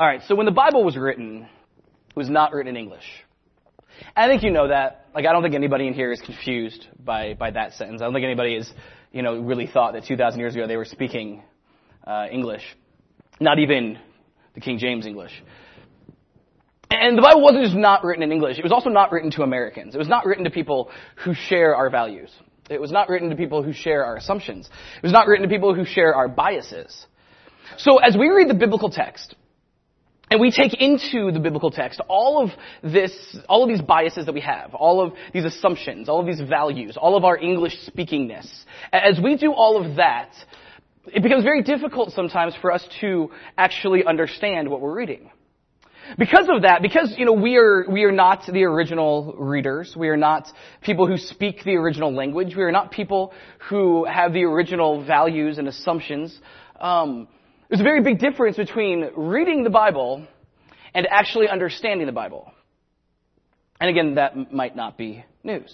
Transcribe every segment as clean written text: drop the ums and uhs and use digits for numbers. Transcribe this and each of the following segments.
All right, so when the Bible was written, it was not written in English. And I think you know that. Like, I don't think anybody in here is confused by that sentence. I don't think anybody is, really thought that 2,000 years ago they were speaking English. Not even the King James English. And the Bible wasn't just not written in English. It was also not written to Americans. It was not written to people who share our values. It was not written to people who share our assumptions. It was not written to people who share our biases. So as we read the biblical text, and we take into the biblical text all of these biases that we have, all of these assumptions, all of these values, all of our English speakingness. As we do all of that, it becomes very difficult sometimes for us to actually understand what we're reading. Because of that, because, we are not the original readers, we are not people who speak the original language, we are not people who have the original values and assumptions, there's a very big difference between reading the Bible and actually understanding the Bible. And again, that might not be news.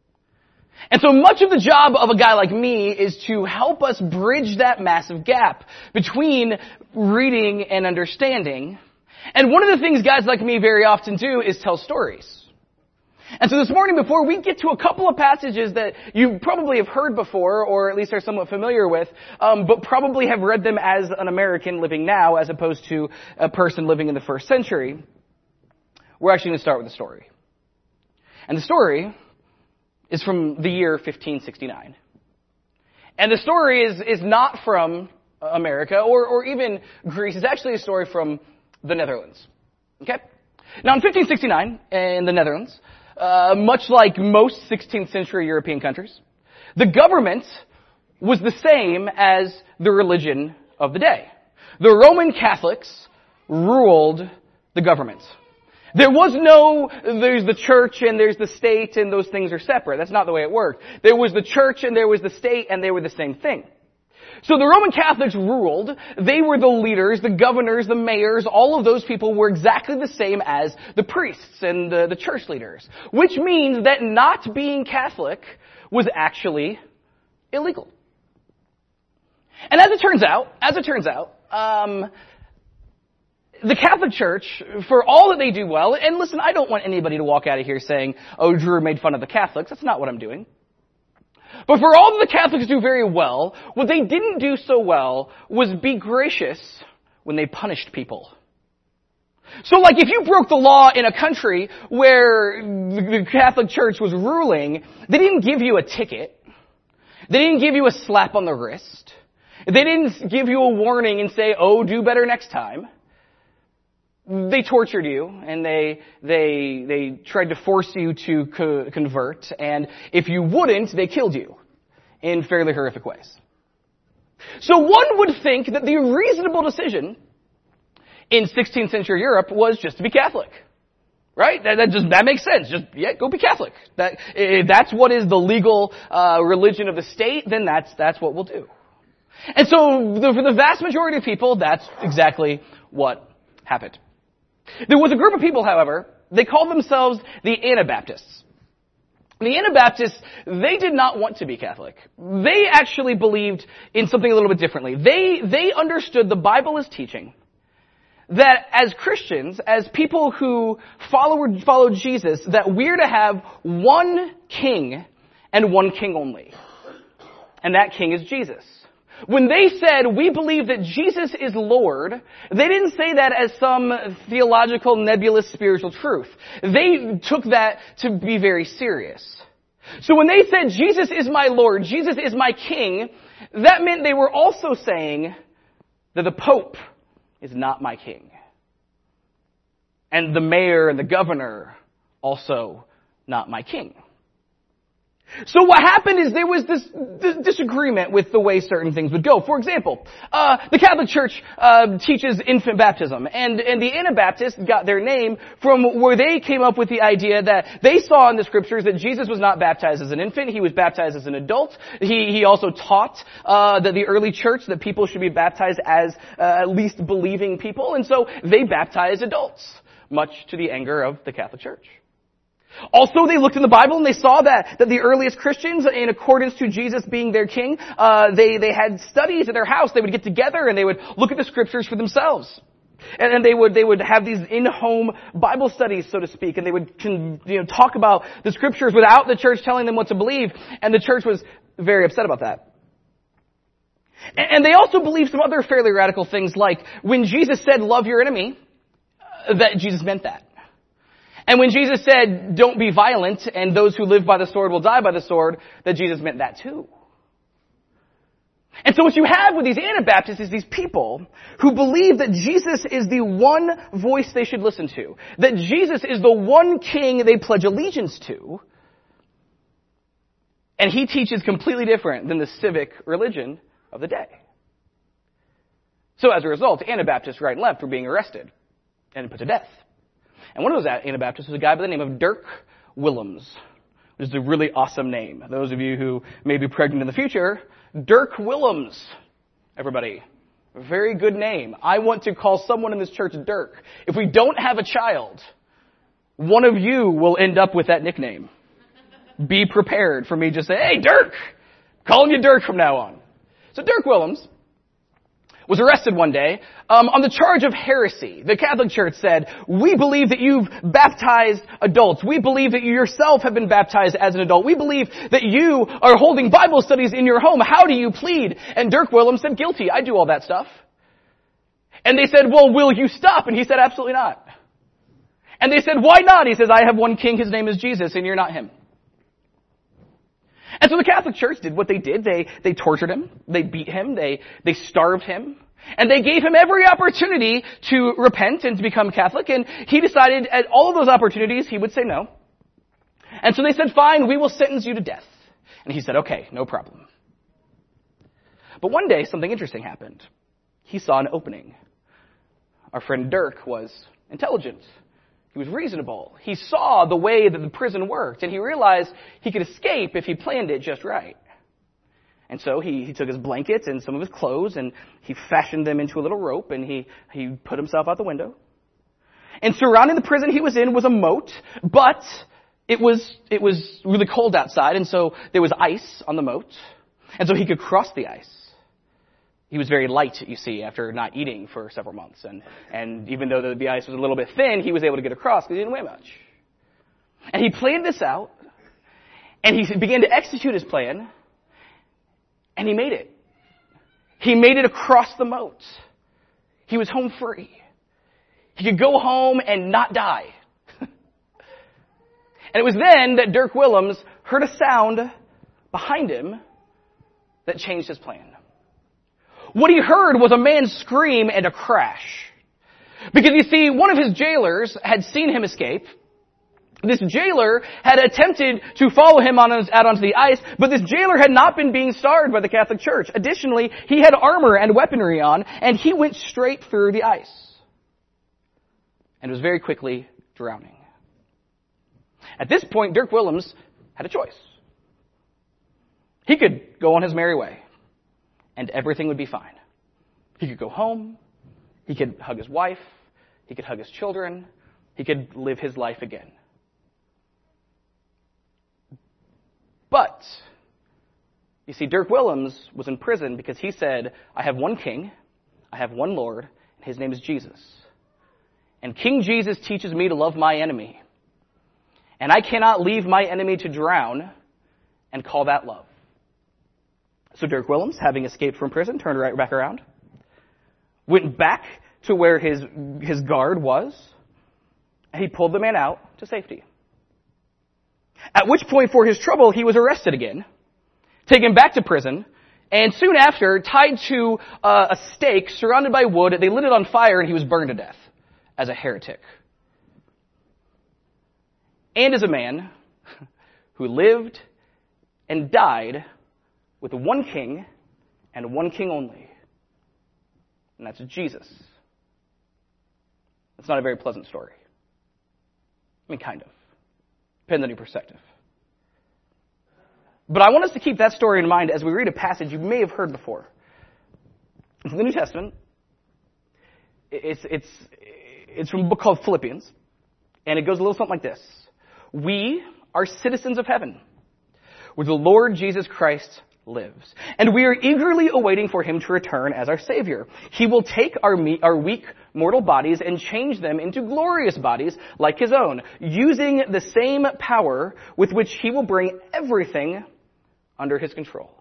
And so much of the job of a guy like me is to help us bridge that massive gap between reading and understanding. And one of the things guys like me very often do is tell stories. And so this morning, before we get to a couple of passages that you probably have heard before, or at least are somewhat familiar with, but probably have read them as an American living now, as opposed to a person living in the first century, we're actually going to start with a story. And the story is from the year 1569. And the story is not from America or even Greece. It's actually a story from the Netherlands. Okay? Now in 1569, in the Netherlands, much like most 16th century European countries, the government was the same as the religion of the day. The Roman Catholics ruled the government. There's the church and there's the state and those things are separate. That's not the way it worked. There was the church and there was the state and they were the same thing. So the Roman Catholics ruled. They were the leaders, the governors, the mayors. All of those people were exactly the same as the priests and the church leaders. Which means that not being Catholic was actually illegal. And as it turns out, the Catholic Church, for all that they do well, and listen, I don't want anybody to walk out of here saying, oh, Drew made fun of the Catholics. That's not what I'm doing. But for all that the Catholics do very well, what they didn't do so well was be gracious when they punished people. So like if you broke the law in a country where the Catholic Church was ruling, they didn't give you a ticket. They didn't give you a slap on the wrist. They didn't give you a warning and say, oh, do better next time. They tortured you, and they tried to force you to convert, and if you wouldn't, they killed you in fairly horrific ways. So one would think that the reasonable decision in 16th century Europe was just to be Catholic. Right? That makes sense. Go be Catholic. If that's what is the legal religion of the state, then that's what we'll do. And so for the vast majority of people, that's exactly what happened. There was a group of people, however, they called themselves the Anabaptists. The Anabaptists, they did not want to be Catholic. They actually believed in something a little bit differently. They understood the Bible as teaching that as Christians, as people who followed Jesus, that we're to have one king and one king only. And that king is Jesus. When they said, we believe that Jesus is Lord, they didn't say that as some theological, nebulous spiritual truth. They took that to be very serious. So when they said, Jesus is my Lord, Jesus is my King, that meant they were also saying that the Pope is not my king. And the mayor and the governor, also not my king. So what happened is there was this disagreement with the way certain things would go. For example, the Catholic Church teaches infant baptism, and the Anabaptists got their name from where they came up with the idea that they saw in the scriptures that Jesus was not baptized as an infant, he was baptized as an adult. He also taught that the early church that people should be baptized as at least believing people, and so they baptized adults, much to the anger of the Catholic Church. Also, they looked in the Bible and they saw that the earliest Christians, in accordance to Jesus being their king, they had studies at their house. They would get together and they would look at the scriptures for themselves. And they would have these in-home Bible studies, so to speak, and they would talk about the scriptures without the church telling them what to believe, and the church was very upset about that. And they also believed some other fairly radical things, like when Jesus said, love your enemy, that Jesus meant that. And when Jesus said, don't be violent, and those who live by the sword will die by the sword, that Jesus meant that too. And so what you have with these Anabaptists is these people who believe that Jesus is the one voice they should listen to, that Jesus is the one king they pledge allegiance to, and he teaches completely different than the civic religion of the day. So as a result, Anabaptists right and left were being arrested and put to death. And one of those Anabaptists was a guy by the name of Dirk Willems, which is a really awesome name. Those of you who may be pregnant in the future, Dirk Willems, everybody. A very good name. I want to call someone in this church Dirk. If we don't have a child, one of you will end up with that nickname. Be prepared for me to say, hey, Dirk! Calling you Dirk from now on. So Dirk Willems was arrested one day on the charge of heresy. The Catholic Church said, we believe that you've baptized adults. We believe that you yourself have been baptized as an adult. We believe that you are holding Bible studies in your home. How do you plead? And Dirk Willems said, guilty. I do all that stuff. And they said, well, will you stop? And he said, absolutely not. And they said, why not? He says, I have one king. His name is Jesus, and you're not him. And so the Catholic Church did what they did. They tortured him. They beat him. They starved him. And they gave him every opportunity to repent and to become Catholic. And he decided at all of those opportunities he would say no. And so they said, fine, we will sentence you to death. And he said, okay, no problem. But one day something interesting happened. He saw an opening. Our friend Dirk was intelligent. He was reasonable. He saw the way that the prison worked, and he realized he could escape if he planned it just right. And so he took his blankets and some of his clothes, and he fashioned them into a little rope, and he put himself out the window. And surrounding the prison he was in was a moat, but it was really cold outside, and so there was ice on the moat, and so he could cross the ice. He was very light, you see, after not eating for several months. And even though the ice was a little bit thin, he was able to get across because he didn't weigh much. And he planned this out, and he began to execute his plan, and he made it. He made it across the moat. He was home free. He could go home and not die. And it was then that Dirk Willems heard a sound behind him that changed his plan. What he heard was a man scream and a crash. Because you see, one of his jailers had seen him escape. This jailer had attempted to follow him out onto the ice, but this jailer had not been being starved by the Catholic Church. Additionally, he had armor and weaponry on, and he went straight through the ice. And was very quickly drowning. At this point, Dirk Willems had a choice. He could go on his merry way, and everything would be fine. He could go home. He could hug his wife. He could hug his children. He could live his life again. But, you see, Dirk Willems was in prison because he said, I have one king, I have one Lord, and his name is Jesus. And King Jesus teaches me to love my enemy. And I cannot leave my enemy to drown and call that love. So Dirk Willems, having escaped from prison, turned right back around, went back to where his guard was, and he pulled the man out to safety. At which point, for his trouble, he was arrested again, taken back to prison, and soon after, tied to a stake surrounded by wood. They lit it on fire, and he was burned to death as a heretic. And as a man who lived and died with one king and one king only. And that's Jesus. It's not a very pleasant story. I mean, kind of. Depends on your perspective. But I want us to keep that story in mind as we read a passage you may have heard before. It's in the New Testament. It's from a book called Philippians. And it goes a little something like this. We are citizens of heaven, where the Lord Jesus Christ lives. And we are eagerly awaiting for him to return as our Savior. He will take our weak mortal bodies and change them into glorious bodies like his own, using the same power with which he will bring everything under his control.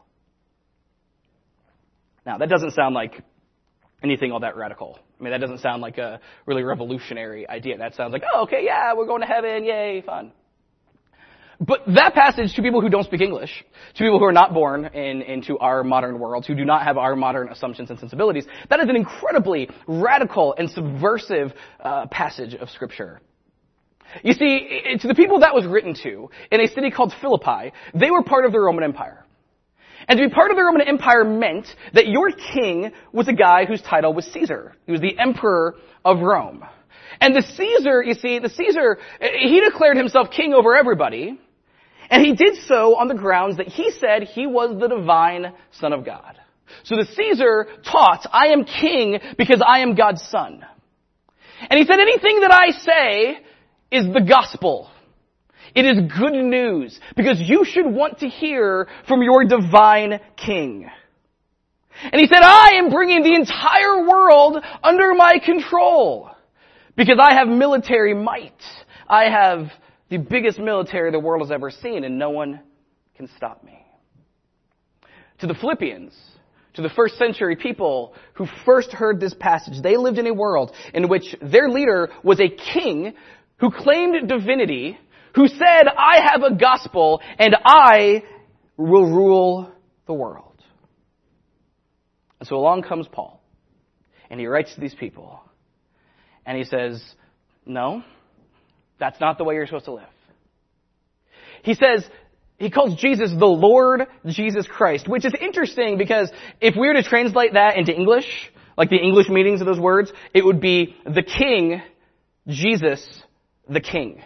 Now, that doesn't sound like anything all that radical. I mean, that doesn't sound like a really revolutionary idea. That sounds like, oh, okay, yeah, we're going to heaven, yay, fun. But that passage, to people who don't speak English, to people who are not born into our modern world, who do not have our modern assumptions and sensibilities, that is an incredibly radical and subversive passage of Scripture. You see, to the people that was written to, in a city called Philippi, they were part of the Roman Empire. And to be part of the Roman Empire meant that your king was a guy whose title was Caesar. He was the emperor of Rome. And the Caesar, he declared himself king over everybody. And he did so on the grounds that he said he was the divine Son of God. So the Caesar taught, I am king because I am God's son. And he said, anything that I say is the gospel. It is good news because you should want to hear from your divine king. And he said, I am bringing the entire world under my control because I have military might. I have the biggest military the world has ever seen, and no one can stop me. To the Philippians, to the first century people who first heard this passage, they lived in a world in which their leader was a king who claimed divinity, who said, I have a gospel, and I will rule the world. And so along comes Paul, and he writes to these people, and he says, no, that's not the way you're supposed to live. He says, he calls Jesus the Lord Jesus Christ, which is interesting because if we were to translate that into English, like the English meanings of those words, it would be the King, Jesus, the King.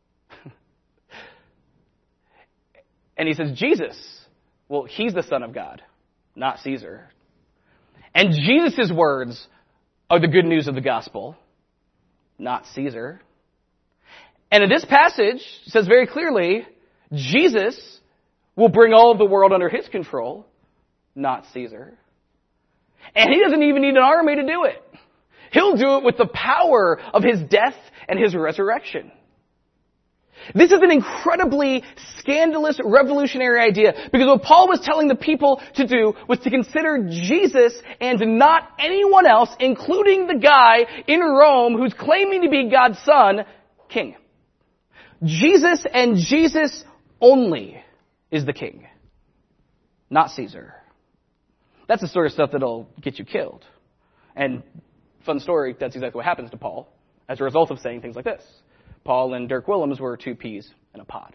And he says, Jesus, well, he's the Son of God, not Caesar. And Jesus' words are the good news of the gospel, not Caesar. And in this passage, it says very clearly, Jesus will bring all of the world under his control, not Caesar. And he doesn't even need an army to do it. He'll do it with the power of his death and his resurrection. This is an incredibly scandalous, revolutionary idea because what Paul was telling the people to do was to consider Jesus and not anyone else, including the guy in Rome who's claiming to be God's son, king. Jesus and Jesus only is the king, not Caesar. That's the sort of stuff that'll get you killed. And fun story, that's exactly what happens to Paul as a result of saying things like this. Paul and Dirk Willems were two peas in a pod.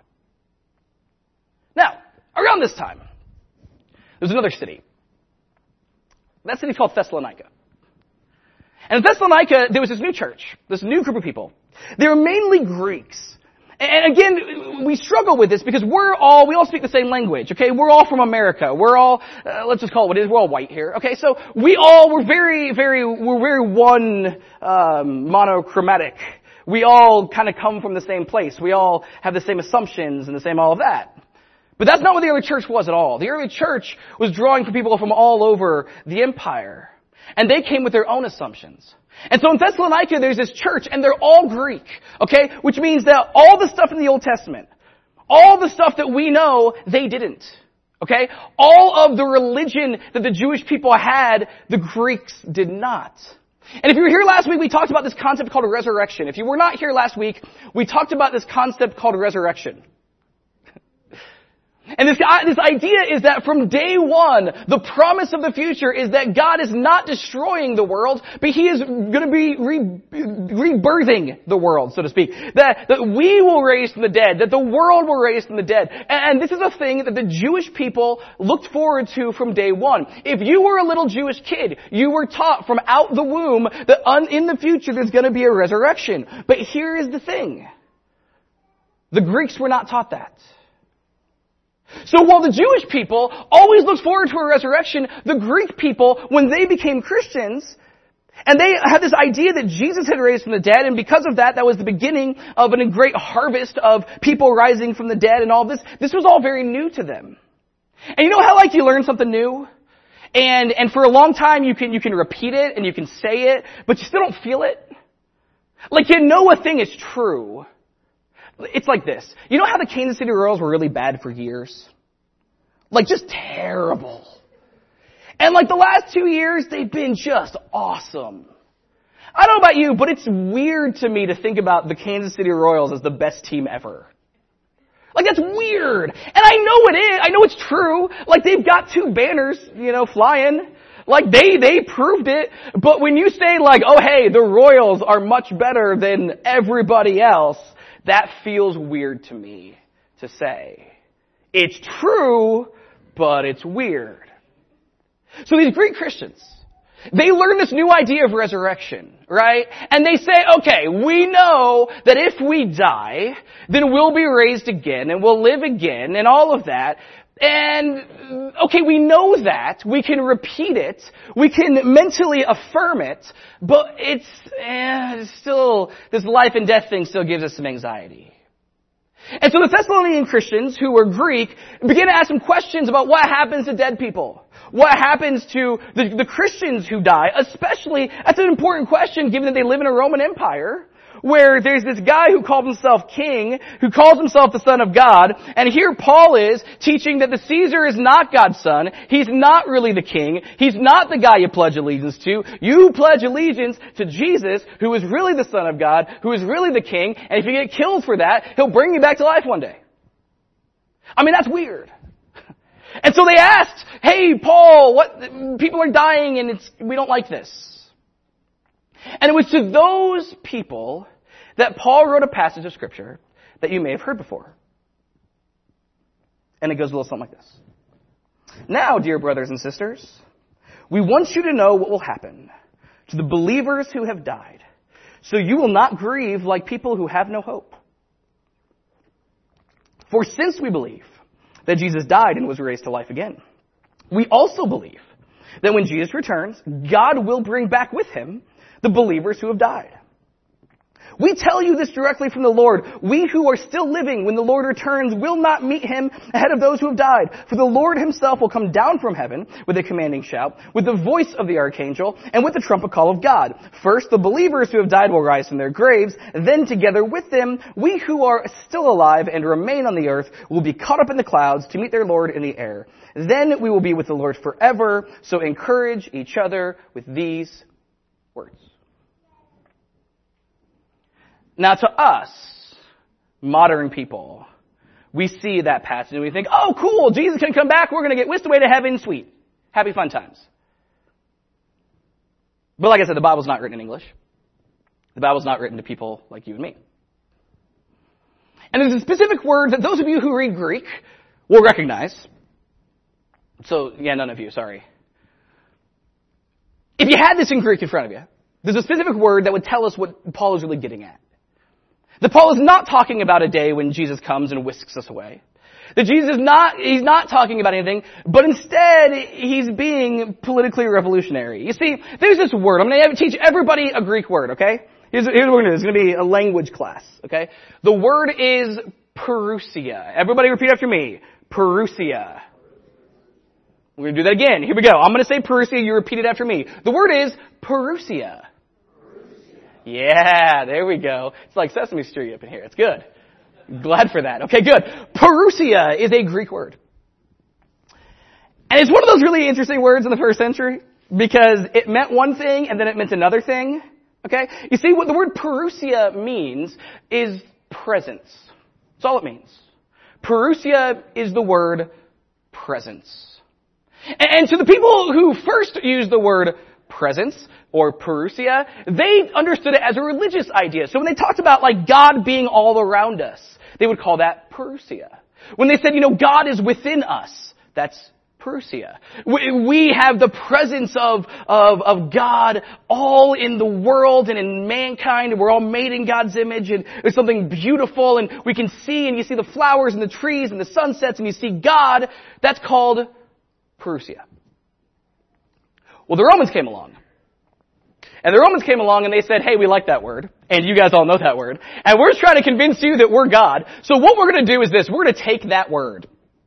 Now, around this time, there's another city. That city's called Thessalonica. And in Thessalonica, there was this new church, this new group of people. They were mainly Greeks. And again, we struggle with this because we all speak the same language, okay? We're all from America. We're all, let's just call it what it is, we're all white here, okay? So we're very one, monochromatic. We all kind of come from the same place. We all have the same assumptions and the same all of that. But that's not what the early church was at all. The early church was drawing from people from all over the empire. And they came with their own assumptions. And so in Thessalonica, there's this church, and they're all Greek, okay? Which means that all the stuff in the Old Testament, all the stuff that we know, they didn't, okay? All of the religion that the Jewish people had, the Greeks did not. And if you were here last week, we talked about this concept called resurrection. If you were not here last week, we talked about this concept called resurrection. And this idea is that from day one, the promise of the future is that God is not destroying the world, but He is going to be rebirthing the world, so to speak. That we will raise from the dead, that the world will raise from the dead. And this is a thing that the Jewish people looked forward to from day one. If you were a little Jewish kid, you were taught from out the womb that in the future there's going to be a resurrection. But here is the thing. The Greeks were not taught that. So while the Jewish people always looked forward to a resurrection, the Greek people, when they became Christians, and they had this idea that Jesus had raised from the dead, and because of that, that was the beginning of a great harvest of people rising from the dead and all this. This was all very new to them. And you know how like you learn something new? And for a long time you can repeat it and you can say it, but you still don't feel it? Like you know a thing is true. It's like this. You know how the Kansas City Royals were really bad for years? Like just terrible. And like the last 2 years, they've been just awesome. I don't know about you, but it's weird to me to think about the Kansas City Royals as the best team ever. Like that's weird. And I know it is. I know it's true. Like they've got 2 banners, flying. Like they proved it. But when you say like, oh hey, the Royals are much better than everybody else, that feels weird to me to say. It's true, but it's weird. So these Greek Christians, they learn this new idea of resurrection, right? And they say, okay, we know that if we die, then we'll be raised again and we'll live again and all of that. And, okay, we know that. We can repeat it. We can mentally affirm it. But it's still, this life and death thing still gives us some anxiety. And so the Thessalonian Christians, who were Greek, began to ask some questions about what happens to dead people. What happens to the Christians who die? Especially, that's an important question given that they live in a Roman Empire, where there's this guy who calls himself king, who calls himself the Son of God, and here Paul is teaching that the Caesar is not God's son. He's not really the king. He's not the guy you pledge allegiance to. You pledge allegiance to Jesus, who is really the Son of God, who is really the king, and if you get killed for that, he'll bring you back to life one day. I mean, that's weird. And so they asked, hey, Paul, people are dying and we don't like this. And it was to those people that Paul wrote a passage of scripture that you may have heard before. And it goes a little something like this. Now, dear brothers and sisters, we want you to know what will happen to the believers who have died, so you will not grieve like people who have no hope. For since we believe that Jesus died and was raised to life again, we also believe that when Jesus returns, God will bring back with him the believers who have died. We tell you this directly from the Lord. We who are still living when the Lord returns will not meet him ahead of those who have died. For the Lord himself will come down from heaven with a commanding shout, with the voice of the archangel, and with the trumpet call of God. First, the believers who have died will rise from their graves. Then together with them, we who are still alive and remain on the earth will be caught up in the clouds to meet their Lord in the air. Then we will be with the Lord forever. So encourage each other with these words. Now to us, modern people, we see that passage and we think, oh cool, Jesus can come back, we're going to get whisked away to heaven, sweet. Happy fun times. But like I said, the Bible's not written in English. The Bible's not written to people like you and me. And there's a specific word that those of you who read Greek will recognize. So, yeah, none of you, sorry. If you had this in Greek in front of you, there's a specific word that would tell us what Paul is really getting at. That Paul is not talking about a day when Jesus comes and whisks us away. That he's not talking about anything, but instead he's being politically revolutionary. You see, there's this word. I'm going to teach everybody a Greek word, okay? Here's what we're going to do. It's going to be a language class, okay? The word is parousia. Everybody repeat after me. Parousia. We're going to do that again. Here we go. I'm going to say parousia. You repeat it after me. The word is parousia. Yeah, there we go. It's like Sesame Street up in here. It's good. Glad for that. Okay, good. Parousia is a Greek word. And it's one of those really interesting words in the first century because it meant one thing and then it meant another thing. Okay? You see, what the word parousia means is presence. That's all it means. Parousia is the word presence. And to the people who first used the word presence, or parousia, they understood it as a religious idea. So when they talked about like God being all around us, they would call that parousia. When they said, God is within us, that's parousia. We have the presence of God all in the world and in mankind. We're all made in God's image and there's something beautiful and we can see and you see the flowers and the trees and the sunsets and you see God. That's called parousia. Well, the Romans came along. And the Romans came along and they said, hey, we like that word. And you guys all know that word. And we're trying to convince you that we're God. So what we're going to do is this. We're going to take that word.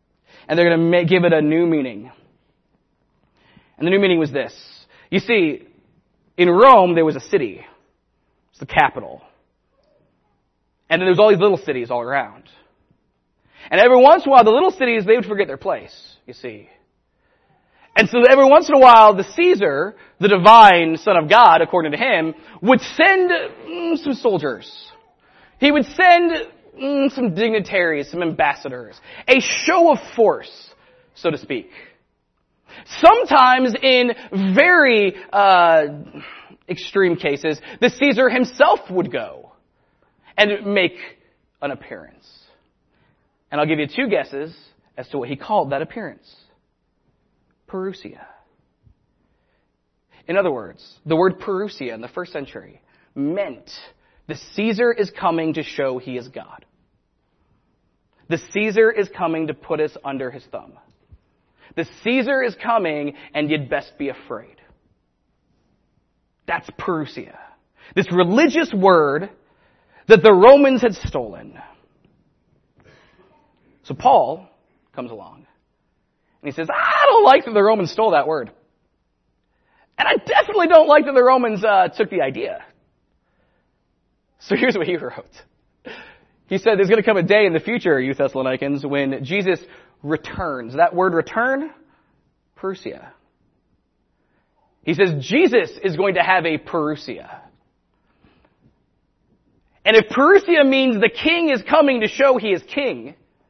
and they're going to give it a new meaning. And the new meaning was this. You see, in Rome, there was a city. It's the capital. And then there's all these little cities all around. And every once in a while, the little cities, they would forget their place, you see. And so every once in a while, the Caesar, the divine Son of God, according to him, would send some soldiers. He would send some dignitaries, some ambassadors. A show of force, so to speak. Sometimes in very extreme cases, the Caesar himself would go and make an appearance. And I'll give you 2 guesses as to what he called that appearance. Parousia. In other words, the word parousia in the first century meant the Caesar is coming to show he is God. The Caesar is coming to put us under his thumb. The Caesar is coming and you'd best be afraid. That's parousia. This religious word that the Romans had stolen. So Paul comes along and he says, I don't like that the Romans stole that word. And I definitely don't like that the Romans took the idea. So here's what he wrote. He said, there's going to come a day in the future, you Thessalonians, when Jesus returns. That word return, parousia. He says Jesus is going to have a parousia. And if parousia means the king is coming to show he is king,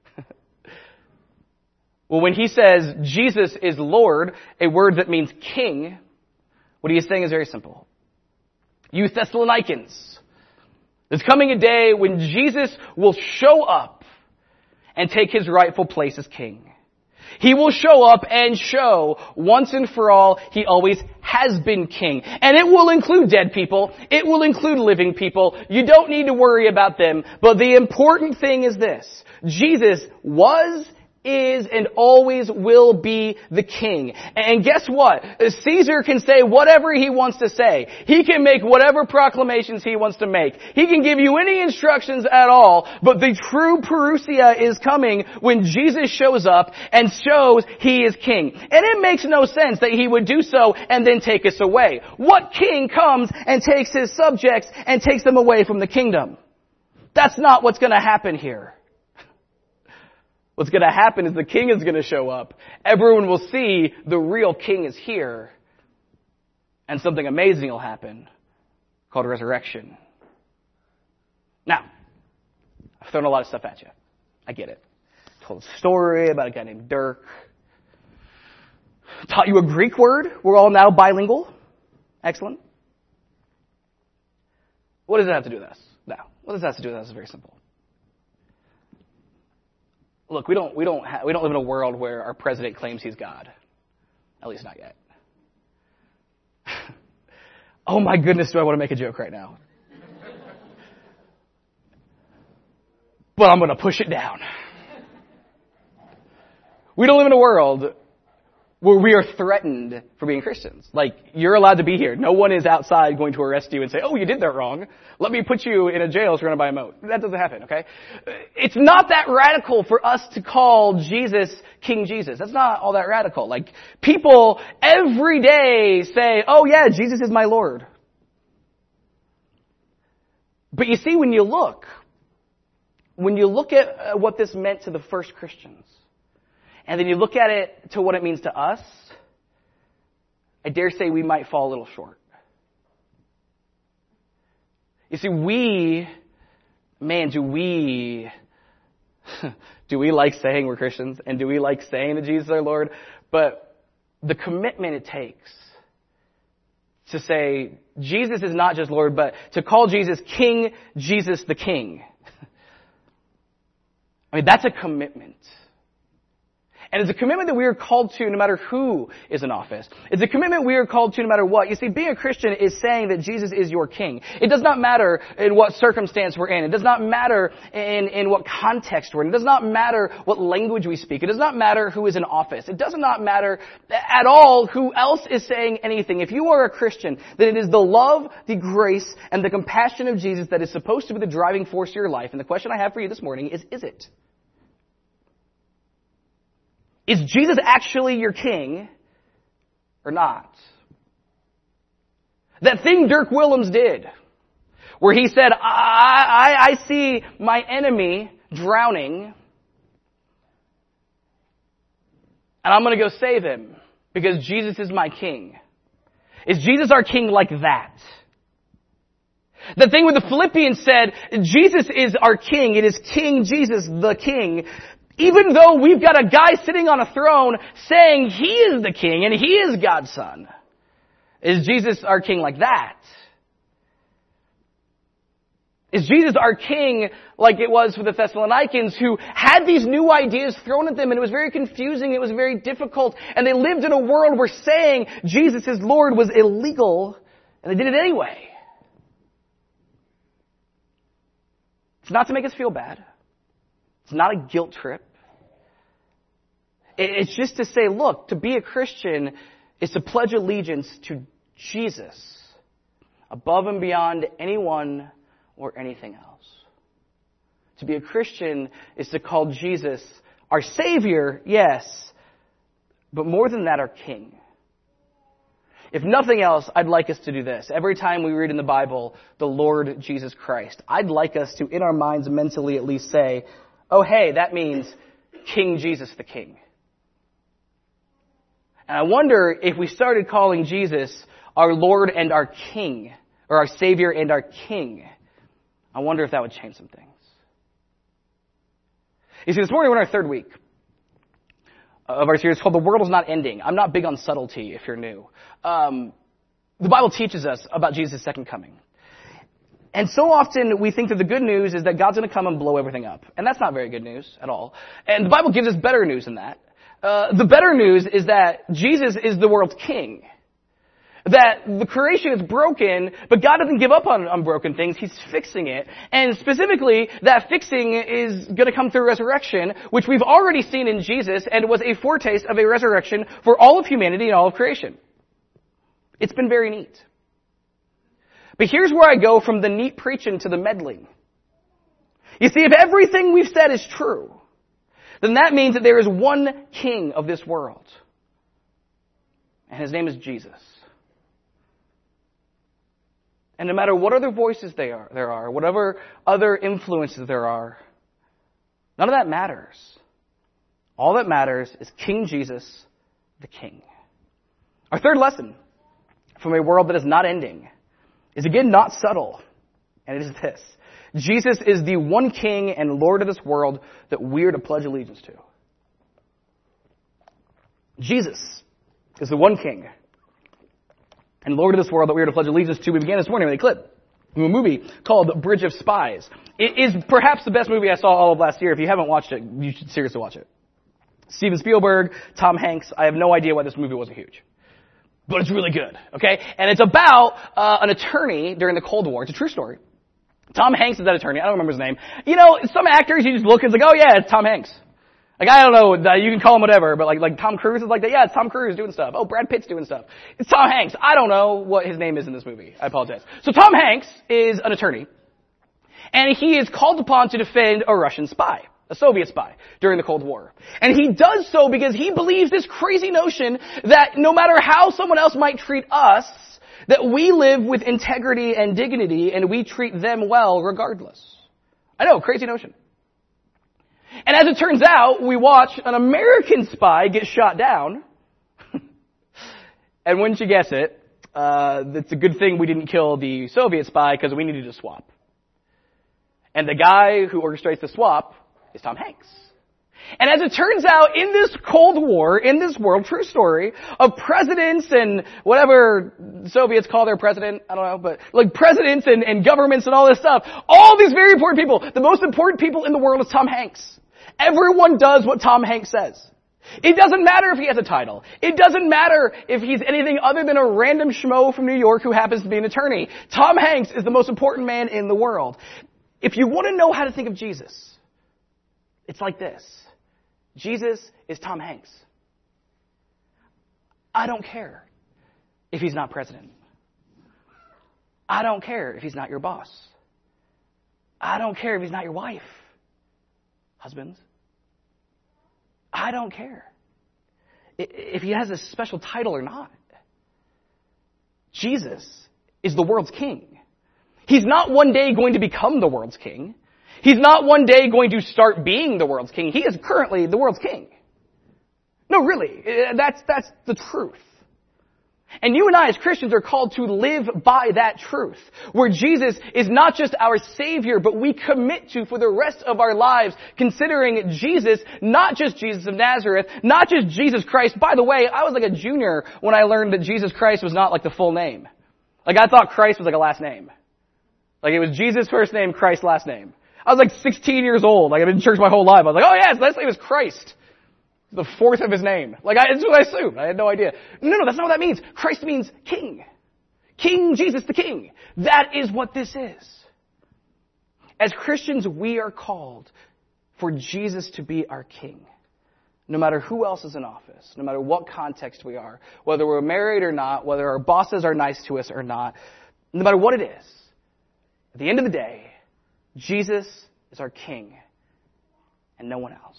well, when he says Jesus is Lord, a word that means king, what he is saying is very simple. You Thessalonians, there's coming a day when Jesus will show up and take his rightful place as king. He will show up and show once and for all he always has been king. And it will include dead people. It will include living people. You don't need to worry about them. But the important thing is this. Jesus was, is, and always will be the king. And guess what? Caesar can say whatever he wants to say. He can make whatever proclamations he wants to make. He can give you any instructions at all, but the true parousia is coming when Jesus shows up and shows he is king. And it makes no sense that he would do so and then take us away. What king comes and takes his subjects and takes them away from the kingdom? That's not what's going to happen here. What's going to happen is the king is going to show up. Everyone will see the real king is here. And something amazing will happen called resurrection. Now, I've thrown a lot of stuff at you. I get it. Told a story about a guy named Dirk. Taught you a Greek word. We're all now bilingual. Excellent. What does it have to do with us? No. What does that have to do with us? It's very simple. Look, we don't live in a world where our president claims he's God. At least not yet. Oh my goodness, do I want to make a joke right now? But I'm going to push it down. We don't live in a world where we are threatened for being Christians. Like, you're allowed to be here. No one is outside going to arrest you and say, oh, you did that wrong. Let me put you in a jail surrounded by a moat. That doesn't happen, okay? It's not that radical for us to call Jesus King Jesus. That's not all that radical. Like, people every day say, oh yeah, Jesus is my Lord. But you see, when you look at what this meant to the first Christians, and then you look at it to what it means to us, I dare say we might fall a little short. You see, do we like saying we're Christians? And do we like saying that Jesus is our Lord? But the commitment it takes to say Jesus is not just Lord, but to call Jesus King, Jesus the King. I mean, that's a commitment. And it's a commitment that we are called to no matter who is in office. It's a commitment we are called to no matter what. You see, being a Christian is saying that Jesus is your king. It does not matter in what circumstance we're in. It does not matter in what context we're in. It does not matter what language we speak. It does not matter who is in office. It does not matter at all who else is saying anything. If you are a Christian, then it is the love, the grace, and the compassion of Jesus that is supposed to be the driving force of your life. And the question I have for you this morning is it? Is Jesus actually your king or not? That thing Dirk Willems did, where he said, I see my enemy drowning, and I'm going to go save him because Jesus is my king. Is Jesus our king like that? The thing where the Philippians said, Jesus is our king. It is King Jesus, the king. Even though we've got a guy sitting on a throne saying he is the king and he is God's son. Is Jesus our king like that? Is Jesus our king like it was for the Thessalonians who had these new ideas thrown at them and it was very confusing, it was very difficult, and they lived in a world where saying Jesus is Lord was illegal, and they did it anyway. It's not to make us feel bad. It's not a guilt trip. It's just to say, look, to be a Christian is to pledge allegiance to Jesus above and beyond anyone or anything else. To be a Christian is to call Jesus our Savior, yes, but more than that, our King. If nothing else, I'd like us to do this. Every time we read in the Bible, the Lord Jesus Christ, I'd like us to, in our minds, mentally at least say, oh, hey, that means King Jesus the King. And I wonder if we started calling Jesus our Lord and our King, or our Savior and our King, I wonder if that would change some things. You see, this morning we're in our third week of our series called The World Is Not Ending. I'm not big on subtlety if you're new. The Bible teaches us about Jesus' second coming. And so often we think that the good news is that God's going to come and blow everything up. And that's not very good news at all. And the Bible gives us better news than that. The better news is that Jesus is the world's king. That the creation is broken, but God doesn't give up on broken things. He's fixing it. And specifically, that fixing is going to come through resurrection, which we've already seen in Jesus, and was a foretaste of a resurrection for all of humanity and all of creation. It's been very neat. But here's where I go from the neat preaching to the meddling. You see, if everything we've said is true, then that means that there is one king of this world. And his name is Jesus. And no matter what other voices there are, whatever other influences there are, none of that matters. All that matters is King Jesus, the King. Our third lesson from a world that is not ending is again not subtle, and it is this. Jesus is the one King and Lord of this world that we're to pledge allegiance to. Jesus is the one King and Lord of this world that we are to pledge allegiance to. We began this morning with a clip from a movie called Bridge of Spies. It is perhaps the best movie I saw all of last year. If you haven't watched it, you should seriously watch it. Steven Spielberg, Tom Hanks. I have no idea why this movie wasn't huge. But it's really good, okay? And it's about an attorney during the Cold War. It's a true story. Tom Hanks is that attorney. I don't remember his name. You know, some actors, you just look and it's like, oh yeah, it's Tom Hanks. Like, I don't know, you can call him whatever, but like Tom Cruise is like that. Yeah, it's Tom Cruise doing stuff. Oh, Brad Pitt's doing stuff. It's Tom Hanks. I don't know what his name is in this movie. I apologize. So Tom Hanks is an attorney, and he is called upon to defend a Russian spy, a Soviet spy, during the Cold War. And he does so because he believes this crazy notion that no matter how someone else might treat us, that we live with integrity and dignity, and we treat them well regardless. I know, crazy notion. And as it turns out, we watch an American spy get shot down. And wouldn't you guess it, it's a good thing we didn't kill the Soviet spy because we needed to swap. And the guy who orchestrates the swap is Tom Hanks. And as it turns out, in this Cold War, in this world, true story, of presidents and whatever Soviets call their president, I don't know, but like presidents and governments and all this stuff, all these very important people, the most important people in the world is Tom Hanks. Everyone does what Tom Hanks says. It doesn't matter if he has a title. It doesn't matter if he's anything other than a random schmo from New York who happens to be an attorney. Tom Hanks is the most important man in the world. If you want to know how to think of Jesus, it's like this. Jesus is Tom Hanks. I don't care if he's not president. I don't care if he's not your boss. I don't care if he's not your wife. Husbands. I don't care. if he has a special title or not. Jesus is the world's king. He's not one day going to become the world's king. He's not one day going to start being the world's king. He is currently the world's king. No, really. That's the truth. And you and I as Christians are called to live by that truth, where Jesus is not just our Savior, but we commit to for the rest of our lives, considering Jesus, not just Jesus of Nazareth, not just Jesus Christ. By the way, I was like a junior when I learned that Jesus Christ was not like the full name. Like I thought Christ was like a last name. Like it was Jesus first name, Christ last name. I was like 16 years old. Like I've been in church my whole life. I was like, oh yeah, his last name is Christ. The fourth of his name. That's what I assumed. I had no idea. No, that's not what that means. Christ means king. King Jesus the King. That is what this is. As Christians, we are called for Jesus to be our king. No matter who else is in office, no matter what context we are, whether we're married or not, whether our bosses are nice to us or not, no matter what it is, at the end of the day, Jesus is our king and no one else.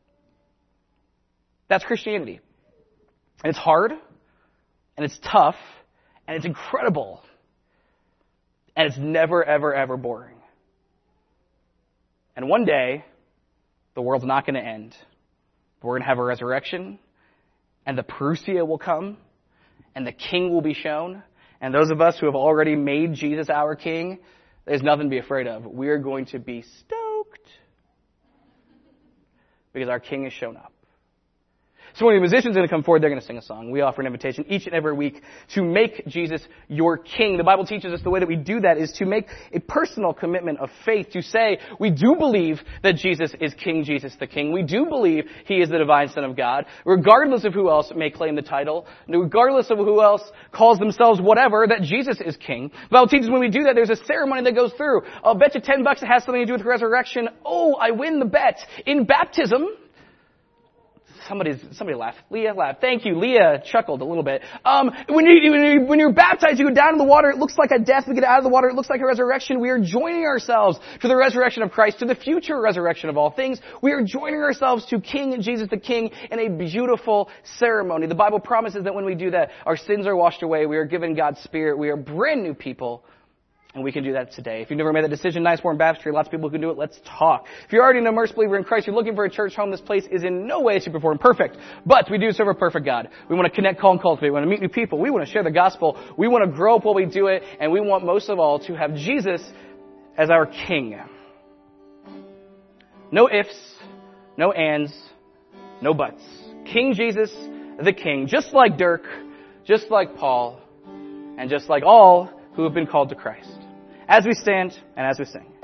That's Christianity. And it's hard, and it's tough, and it's incredible, and it's never, ever, ever boring. And one day, the world's not going to end. We're going to have a resurrection, and the Parousia will come, and the King will be shown, and those of us who have already made Jesus our King, there's nothing to be afraid of. We are going to be stoked because our King has shown up. So when the musicians are going to come forward, they're going to sing a song. We offer an invitation each and every week to make Jesus your king. The Bible teaches us the way that we do that is to make a personal commitment of faith, to say we do believe that Jesus is King Jesus the King. We do believe he is the divine Son of God, regardless of who else may claim the title, regardless of who else calls themselves whatever, that Jesus is King. The Bible teaches when we do that, there's a ceremony that goes through. I'll bet you $10 it has something to do with resurrection. Oh, I win the bet. In baptism, Somebody laughed. Leah laughed. Thank you. Leah chuckled a little bit. When you're baptized, you go down in the water. It looks like a death. We get out of the water. It looks like a resurrection. We are joining ourselves to the resurrection of Christ, to the future resurrection of all things. We are joining ourselves to King Jesus the King in a beautiful ceremony. The Bible promises that when we do that, our sins are washed away. We are given God's Spirit. We are brand new people. And we can do that today. If you've never made that decision, Nicebourne Baptistry, lots of people who can do it. Let's talk. If you're already an immersed believer in Christ, you're looking for a church home, this place is in no way, shape, or form perfect. But we do serve a perfect God. We want to connect, call, and cultivate. We want to meet new people. We want to share the gospel. We want to grow up while we do it. And we want, most of all, to have Jesus as our King. No ifs, no ands, no buts. King Jesus, the King. Just like Dirk, just like Paul, and just like all who have been called to Christ. As we stand and as we sing.